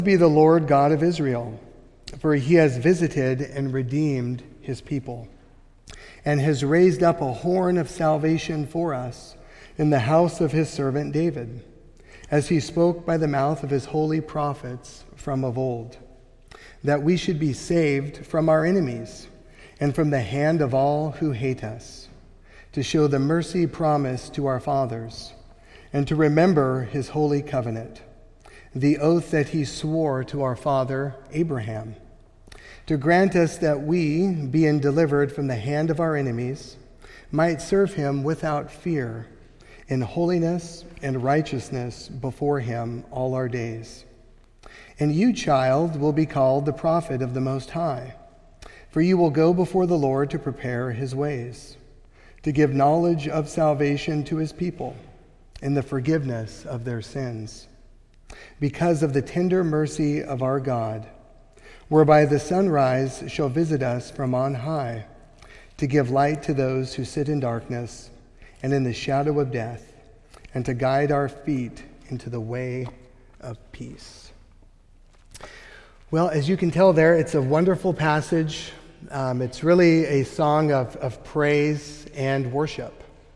Be the Lord God of Israel, for he has visited and redeemed his people, and has raised up a horn of salvation for us in the house of his servant David, as he spoke by the mouth of his holy prophets from of old, that we should be saved from our enemies and from the hand of all who hate us, to show the mercy promised to our fathers, and to remember his holy covenant, the oath that he swore to our father Abraham, to grant us that we, being delivered from the hand of our enemies, might serve him without fear, in holiness and righteousness before him all our days. And you, child, will be called the prophet of the Most High, for you will go before the Lord to prepare his ways, to give knowledge of salvation to his people, in the forgiveness of their sins, because of the tender mercy of our God, whereby the sunrise shall visit us from on high, to give light to those who sit in darkness and in the shadow of death, and to guide our feet into the way of peace. Well, as you can tell there, it's a wonderful passage. It's really a song of praise and worship.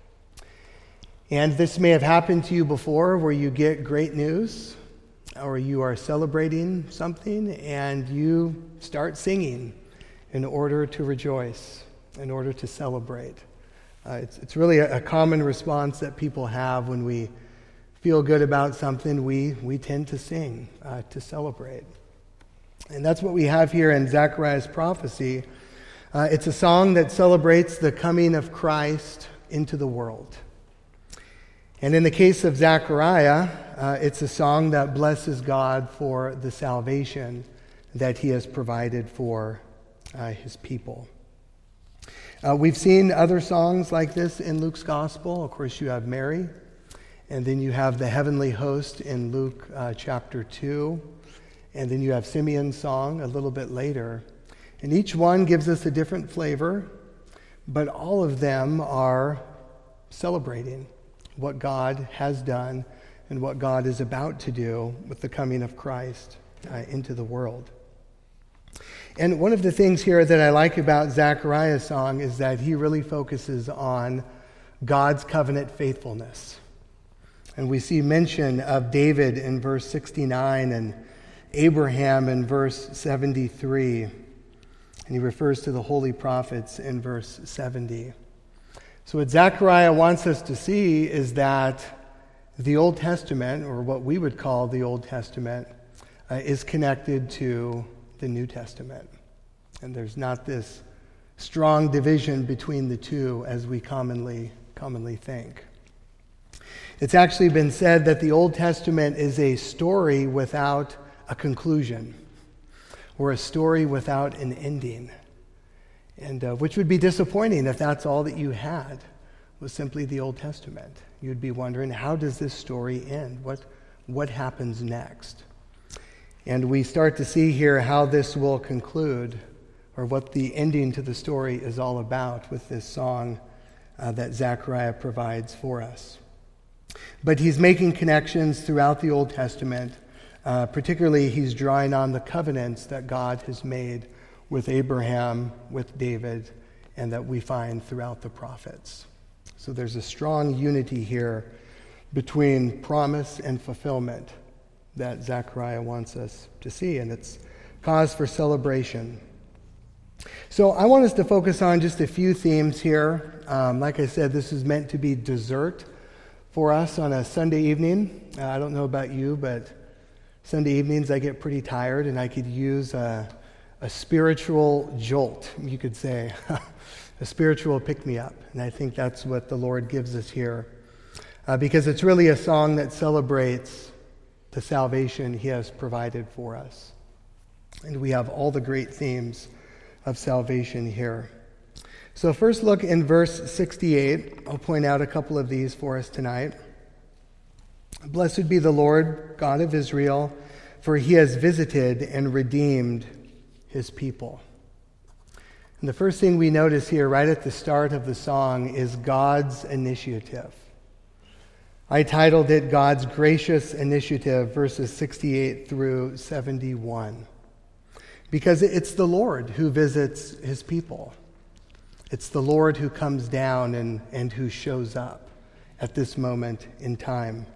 And this may have happened to you before, where you get great news, or you are celebrating something and you start singing in order to rejoice, in order to celebrate. It's really a common response that people have when we feel good about something. We tend to sing, to celebrate. And that's what we have here in Zechariah's prophecy. It's a song that celebrates the coming of Christ into the world. And in the case of Zechariah, it's a song that blesses God for the salvation that he has provided for his people. We've seen other songs like this in Luke's gospel. Of course, you have Mary, and then you have the heavenly host in Luke chapter 2, and then you have Simeon's song a little bit later. And each one gives us a different flavor, but all of them are celebrating what God has done and what God is about to do with the coming of Christ into the world. And one of the things here that I like about Zechariah's song is that he really focuses on God's covenant faithfulness. And we see mention of David in verse 69 and Abraham in verse 73. And he refers to the holy prophets in verse 70. So what Zechariah wants us to see is that the Old Testament, or what we would call the Old Testament, is connected to the New Testament. And there's not this strong division between the two as we commonly think. It's actually been said that the Old Testament is a story without a conclusion, or a story without an ending. And which would be disappointing if that's all that you had was simply the Old Testament. You'd be wondering, how does this story end? What happens next? And we start to see here how this will conclude, or what the ending to the story is all about with this song that Zechariah provides for us. But he's making connections throughout the Old Testament. Particularly, he's drawing on the covenants that God has made with Abraham, with David, and that we find throughout the prophets. So there's a strong unity here between promise and fulfillment that Zechariah wants us to see, and it's cause for celebration. So I want us to focus on just a few themes here. Like I said, this is meant to be dessert for us on a Sunday evening. I don't know about you, but Sunday evenings I get pretty tired, and I could use a spiritual jolt, you could say, a spiritual pick-me-up. And I think that's what the Lord gives us here, because it's really a song that celebrates the salvation he has provided for us. And we have all the great themes of salvation here. So first look in verse 68. I'll point out a couple of these for us tonight. Blessed be the Lord God of Israel, for he has visited and redeemed his people. And the first thing we notice here right at the start of the song is God's initiative. I titled it God's Gracious Initiative, verses 68 through 71. Because it's the Lord who visits his people. It's the Lord who comes down and who shows up at this moment in time.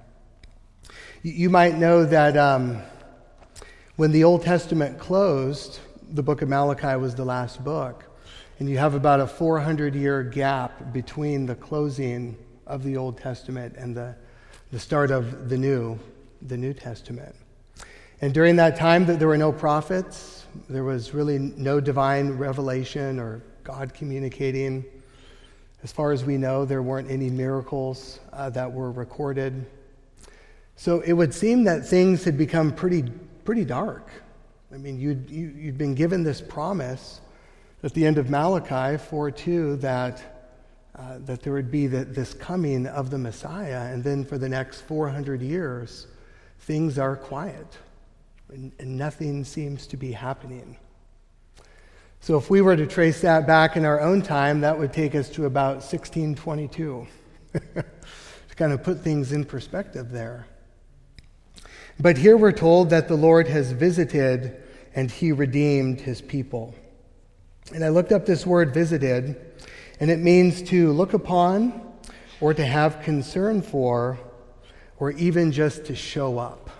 You might know that when the Old Testament closed, the book of Malachi was the last book, and you have about a 400-year gap between the closing of the Old Testament and the start of the New Testament. And during that time, there were no prophets. There was really no divine revelation or God communicating. As far as we know, there weren't any miracles that were recorded. So it would seem that things had become pretty dark. I mean, you'd been given this promise at the end of Malachi 4:2 that there would be this coming of the Messiah, and then for the next 400 years, things are quiet, and nothing seems to be happening. So if we were to trace that back in our own time, that would take us to about 1622, to kind of put things in perspective there. But here we're told that the Lord has visited and he redeemed his people. And I looked up this word visited, and it means to look upon or to have concern for, or even just to show up.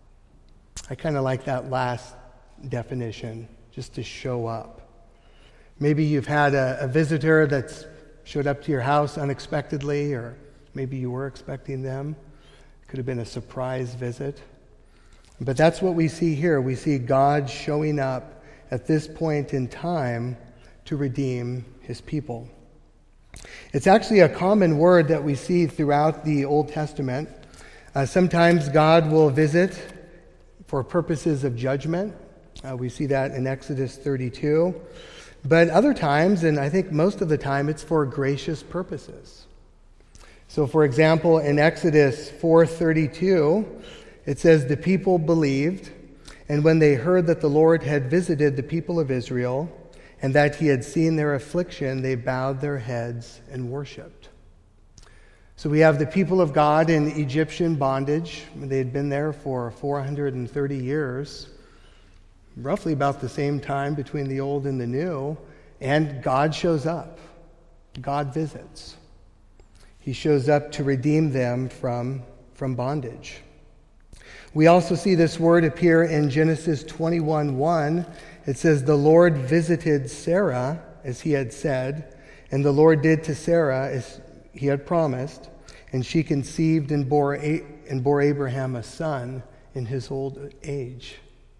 I kind of like that last definition, just to show up. Maybe you've had a visitor that's showed up to your house unexpectedly, or maybe you were expecting them. It could have been a surprise visit. But that's what we see here. We see God showing up at this point in time to redeem his people. It's actually a common word that we see throughout the Old Testament. Sometimes God will visit for purposes of judgment. We see that in Exodus 32. But other times, and I think most of the time, it's for gracious purposes. So, for example, in Exodus 4:32, it says, "The people believed, and when they heard that the Lord had visited the people of Israel, and that he had seen their affliction, they bowed their heads and worshipped." So we have the people of God in Egyptian bondage. They had been there for 430 years, roughly about the same time between the old and the new, and God shows up. God visits. He shows up to redeem them from bondage. We also see this word appear in Genesis 21:1. It says, "The Lord visited Sarah as he had said, and the Lord did to Sarah as he had promised, and she conceived and bore Abraham a son in his old age."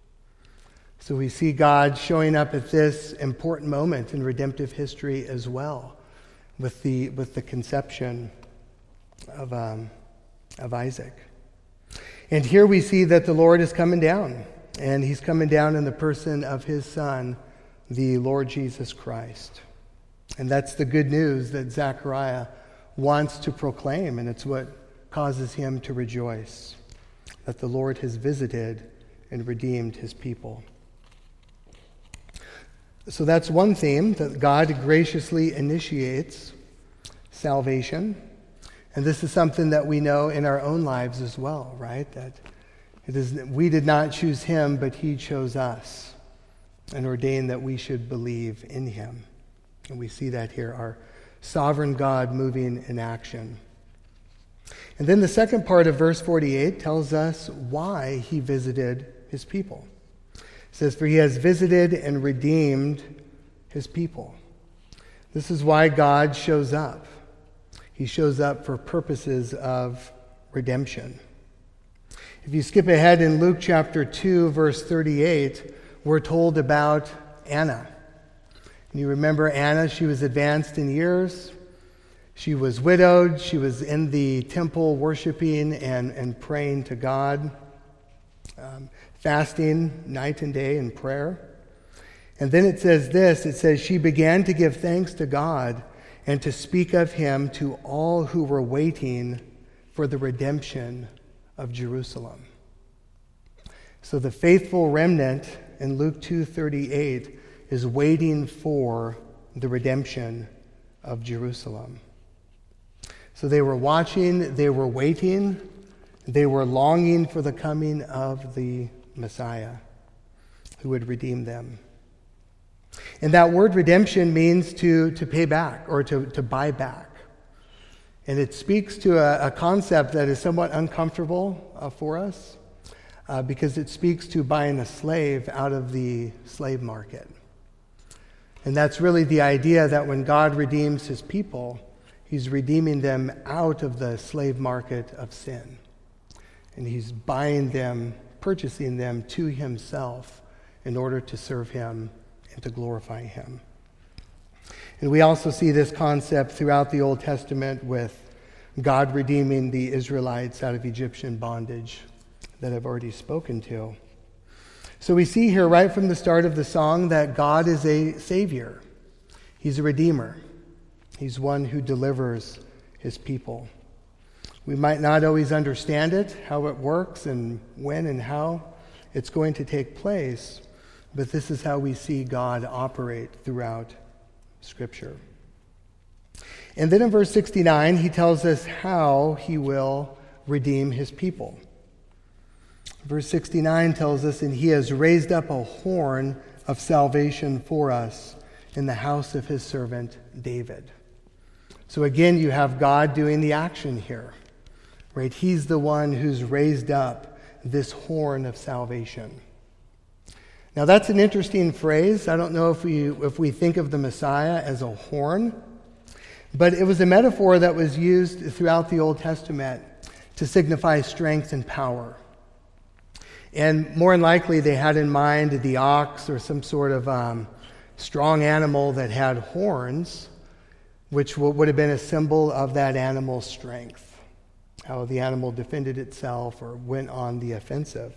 So we see God showing up at this important moment in redemptive history as well, with the conception of Isaac. And here we see that the Lord is coming down. And he's coming down in the person of his Son, the Lord Jesus Christ. And that's the good news that Zechariah wants to proclaim, and it's what causes him to rejoice, that the Lord has visited and redeemed his people. So that's one theme, that God graciously initiates salvation. And this is something that we know in our own lives as well, right? That we did not choose him, but he chose us and ordained that we should believe in him. And we see that here, our sovereign God moving in action. And then the second part of verse 48 tells us why he visited his people. It says, "For he has visited and redeemed his people." This is why God shows up. He shows up for purposes of redemption. If you skip ahead in Luke chapter 2, verse 38, we're told about Anna. And you remember Anna, she was advanced in years. She was widowed. She was in the temple worshiping and praying to God, fasting night and day in prayer. And then it says this, it says, "She began to give thanks to God and to speak of him to all who were waiting for the redemption of Jerusalem." So the faithful remnant in Luke 2:38 is waiting for the redemption of Jerusalem. So they were watching, they were waiting, they were longing for the coming of the Messiah who would redeem them. And that word redemption means to pay back or to buy back. And it speaks to a concept that is somewhat uncomfortable for us because it speaks to buying a slave out of the slave market. And that's really the idea that when God redeems his people, he's redeeming them out of the slave market of sin. And he's buying them, purchasing them to himself in order to serve him and to glorify him. And we also see this concept throughout the Old Testament with God redeeming the Israelites out of Egyptian bondage that I've already spoken to. So we see here right from the start of the song that God is a savior. He's a redeemer. He's one who delivers his people. We might not always understand it, how it works, and when and how it's going to take place, but this is how we see God operate throughout Scripture. And then in verse 69, he tells us how he will redeem his people. Verse 69 tells us, and he has raised up a horn of salvation for us in the house of his servant David. So again, you have God doing the action here, right? He's the one who's raised up this horn of salvation. Now that's an interesting phrase. I don't know if we think of the Messiah as a horn, but it was a metaphor that was used throughout the Old Testament to signify strength and power. And more than likely, they had in mind the ox or some sort of strong animal that had horns, which would have been a symbol of that animal's strength, how the animal defended itself or went on the offensive.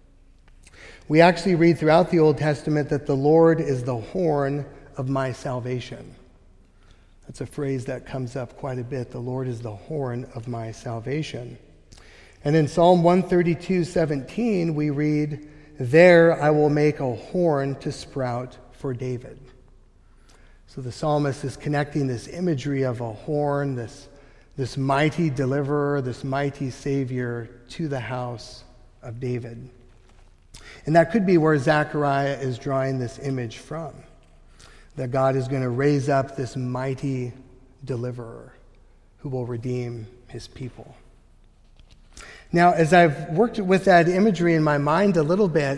We actually read throughout the Old Testament that the Lord is the horn of my salvation. That's a phrase that comes up quite a bit. The Lord is the horn of my salvation. And in Psalm 132:17, we read, "There I will make a horn to sprout for David." So the psalmist is connecting this imagery of a horn, this mighty deliverer, this mighty savior, to the house of David. And that could be where Zechariah is drawing this image from, that God is going to raise up this mighty deliverer who will redeem his people. Now, as I've worked with that imagery in my mind a little bit,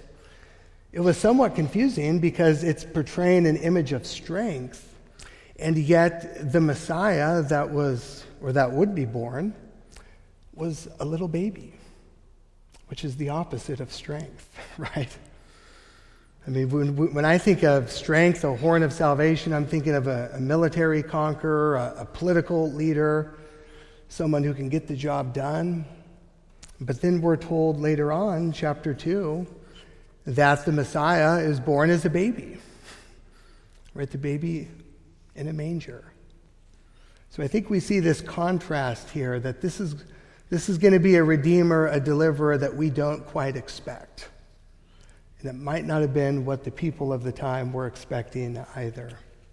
it was somewhat confusing because it's portraying an image of strength, and yet the Messiah that would be born was a little baby, which is the opposite of strength, right? I mean, when I think of strength, a horn of salvation, I'm thinking of a military conqueror, a political leader, someone who can get the job done. But then we're told later on, chapter 2, that the Messiah is born as a baby, right? The baby in a manger. So I think we see this contrast here, that this is going to be a redeemer, a deliverer that we don't quite expect. And it might not have been what the people of the time were expecting either.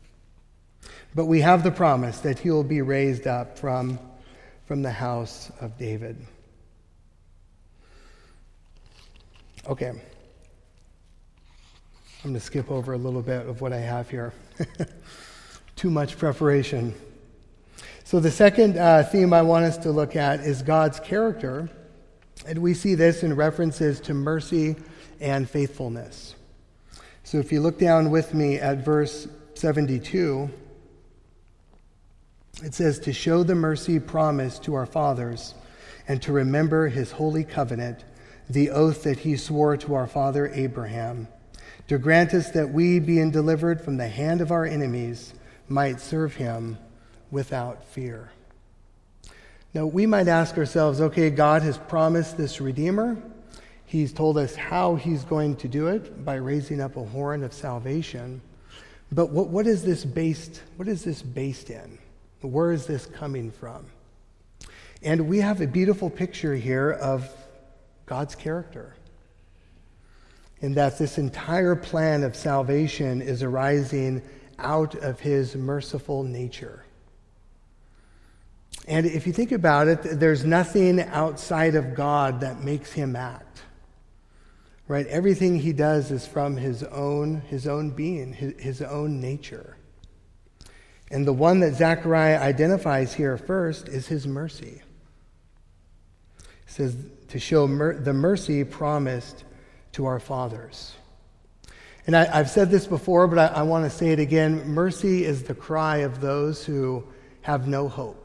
But we have the promise that he will be raised up from the house of David. Okay. I'm going to skip over a little bit of what I have here. Too much preparation. So the second theme I want us to look at is God's character. And we see this in references to mercy and faithfulness. So if you look down with me at verse 72, it says, "To show the mercy promised to our fathers and to remember his holy covenant, the oath that he swore to our father Abraham, to grant us that we, being delivered from the hand of our enemies, might serve him without fear." Now, we might ask ourselves, okay, God has promised this Redeemer. He's told us how he's going to do it, by raising up a horn of salvation. But what is this based in? Where is this coming from? And we have a beautiful picture here of God's character, in that this entire plan of salvation is arising out of his merciful nature. And if you think about it, there's nothing outside of God that makes him act. Right? Everything he does is from his own being, his own nature. And the one that Zechariah identifies here first is his mercy. It says to show the mercy promised to our fathers. And I've said this before, but I want to say it again. Mercy is the cry of those who have no hope.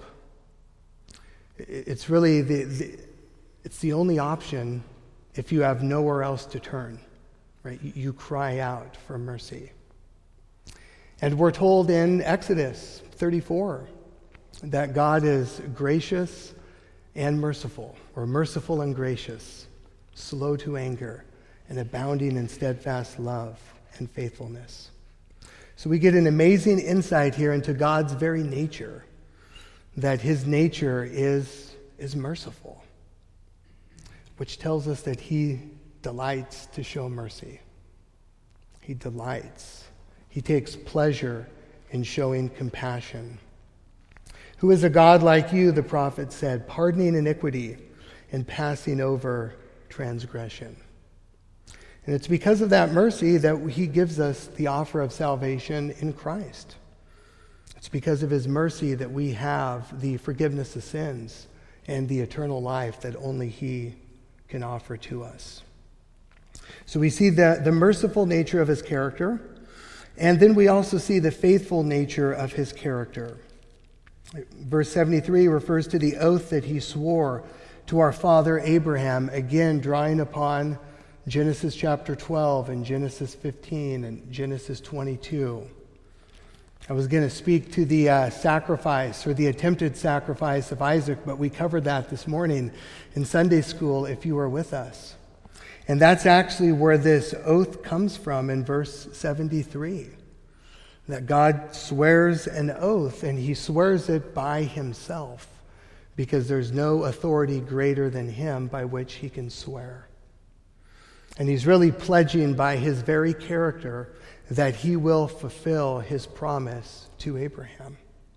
It's really it's the only option if you have nowhere else to turn. Right? You cry out for mercy. And we're told in Exodus 34 that God is gracious and merciful, or merciful and gracious, slow to anger, and abounding in steadfast love and faithfulness. So we get an amazing insight here into God's very nature, that his nature is merciful, which tells us that he delights to show mercy. He delights. He takes pleasure in showing compassion. Who is a God like you, the prophet said, pardoning iniquity and passing over transgression. And it's because of that mercy that he gives us the offer of salvation in Christ. It's because of his mercy that we have the forgiveness of sins and the eternal life that only he can offer to us. So we see the merciful nature of his character, and then we also see the faithful nature of his character. Verse 73 refers to the oath that he swore to our father Abraham, again drawing upon Genesis chapter 12 and Genesis 15 and Genesis 22. I was going to speak to the sacrifice or the attempted sacrifice of Isaac, but we covered that this morning in Sunday school if you were with us. And that's actually where this oath comes from in verse 73. That God swears an oath, and he swears it by himself, because there's no authority greater than him by which he can swear. And he's really pledging by his very character that he will fulfill his promise to Abraham.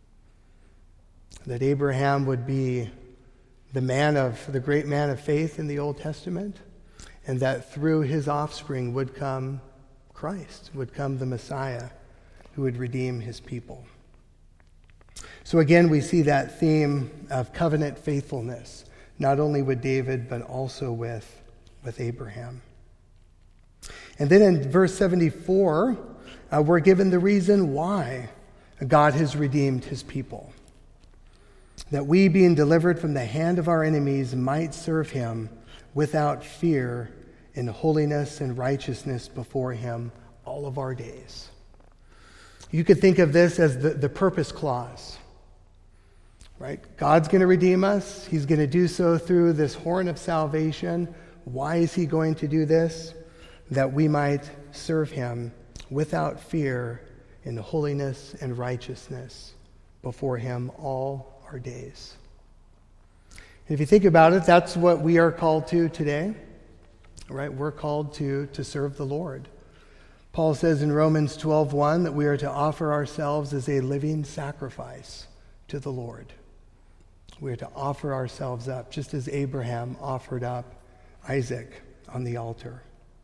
That Abraham would be the great man of faith in the Old Testament, and that through his offspring would come Christ, would come the Messiah who would redeem his people. So again, we see that theme of covenant faithfulness, not only with David, but also with Abraham. And then in verse 74, we're given the reason why God has redeemed his people. That we, being delivered from the hand of our enemies, might serve him without fear in holiness and righteousness before him all of our days. You could think of this as the purpose clause, right? God's going to redeem us. He's going to do so through this horn of salvation. Why is he going to do this? That we might serve him without fear in holiness and righteousness before him all our days. And if you think about it, that's what we are called to today, right? We're called to serve the Lord. Paul says in Romans 12:1 that we are to offer ourselves as a living sacrifice to the Lord. We are to offer ourselves up, just as Abraham offered up Isaac on the altar.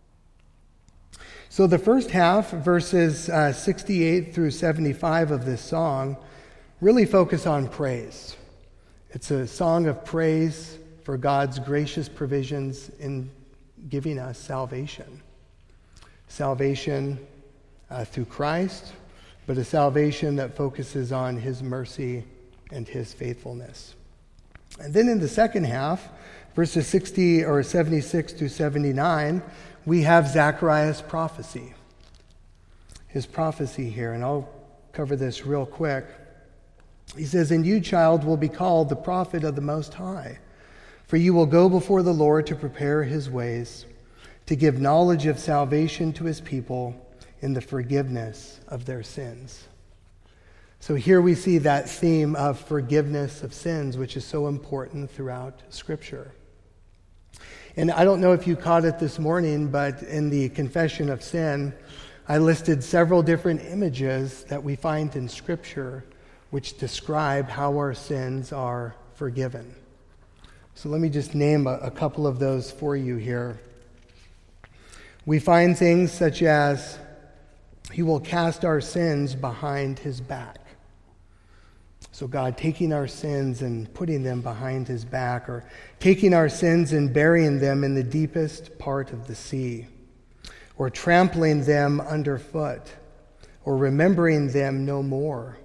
So the first half, verses 68 through 75 of this song, really focus on praise. It's a song of praise for God's gracious provisions in giving us salvation. Salvation through Christ, but a salvation that focuses on his mercy and his faithfulness. And then in the second half, verses 76 through 79, we have Zechariah's prophecy. His prophecy here, and I'll cover this real quick. He says, "And you, child, will be called the prophet of the Most High, for you will go before the Lord to prepare his ways, to give knowledge of salvation to his people in the forgiveness of their sins." So here we see that theme of forgiveness of sins, which is so important throughout Scripture. And I don't know if you caught it this morning, but in the confession of sin, I listed several different images that we find in Scripture which describe how our sins are forgiven. So let me just name a couple of those for you here. We find things such as he will cast our sins behind his back. So God taking our sins and putting them behind his back, or taking our sins and burying them in the deepest part of the sea, or trampling them underfoot, or remembering them no more.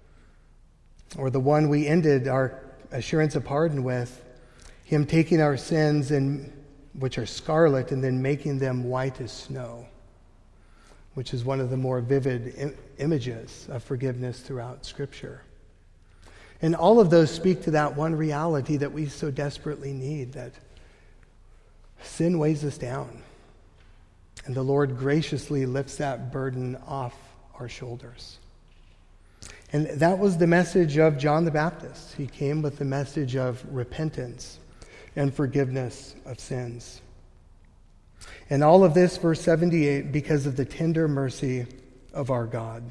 Or the one we ended our assurance of pardon with, him taking our sins, which are scarlet, and then making them white as snow, which is one of the more vivid images of forgiveness throughout Scripture. And all of those speak to that one reality that we so desperately need, that sin weighs us down. And the Lord graciously lifts that burden off our shoulders. And that was the message of John the Baptist. He came with the message of repentance and forgiveness of sins. And all of this, verse 78, because of the tender mercy of our God,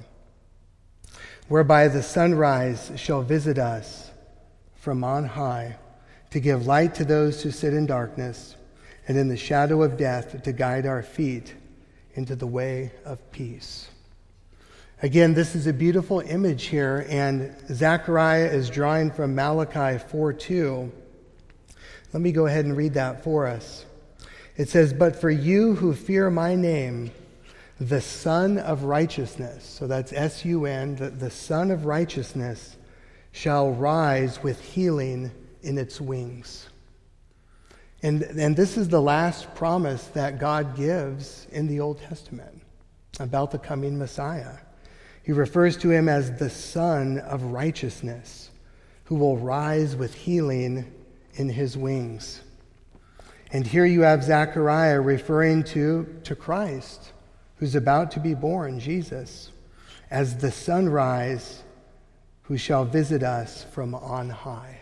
whereby the sunrise shall visit us from on high, to give light to those who sit in darkness, and in the shadow of death to guide our feet into the way of peace. Again, this is a beautiful image here, and Zechariah is drawing from Malachi 4:2. Let me go ahead and read that for us. It says, "But for you who fear my name, the Son of Righteousness," so that's S-U-N, the Son of Righteousness shall rise with healing in its wings. And this is the last promise that God gives in the Old Testament about the coming Messiah. He refers to him as the Son of Righteousness, who will rise with healing in his wings. And here you have Zechariah referring to Christ, who's about to be born, Jesus, as the sunrise who shall visit us from on high.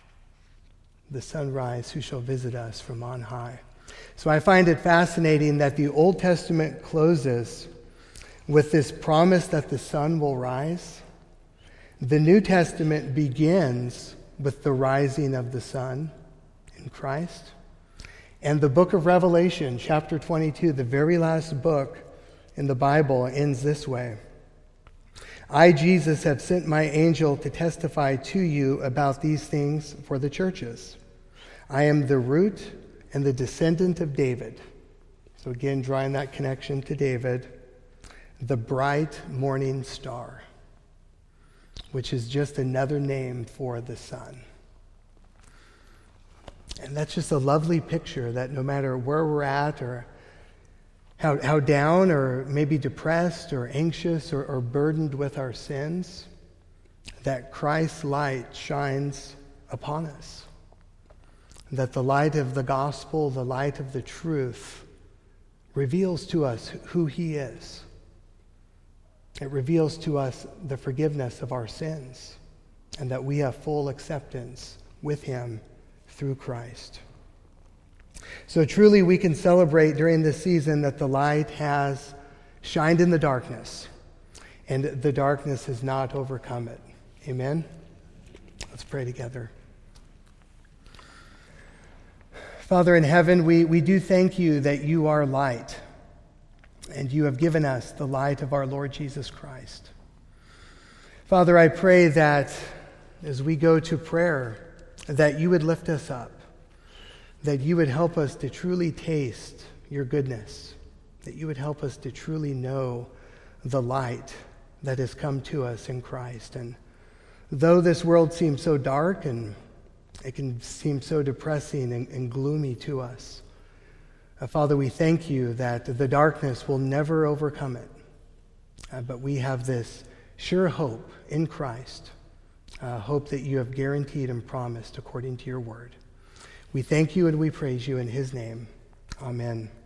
The sunrise who shall visit us from on high. So I find it fascinating that the Old Testament closes with this promise that the sun will rise. The New Testament begins with the rising of the sun in Christ. And the book of Revelation, chapter 22, the very last book in the Bible, ends this way. "I, Jesus, have sent my angel to testify to you about these things for the churches. I am the root and the descendant of David." So again, drawing that connection to David. "The bright morning star," which is just another name for the sun. And that's just a lovely picture that no matter where we're at, or how down or maybe depressed or anxious or burdened with our sins, that Christ's light shines upon us. That the light of the gospel, the light of the truth, reveals to us who he is. It reveals to us the forgiveness of our sins, and that we have full acceptance with him through Christ. So truly we can celebrate during this season that the light has shined in the darkness, and the darkness has not overcome it. Amen? Let's pray together. Father in heaven, we do thank you that you are light, and you have given us the light of our Lord Jesus Christ. Father, I pray that as we go to prayer, that you would lift us up, that you would help us to truly taste your goodness, that you would help us to truly know the light that has come to us in Christ. And though this world seems so dark and it can seem so depressing and gloomy to us, Father, we thank you that the darkness will never overcome it. But we have this sure hope in Christ, hope that you have guaranteed and promised according to your word. We thank you and we praise you in his name. Amen.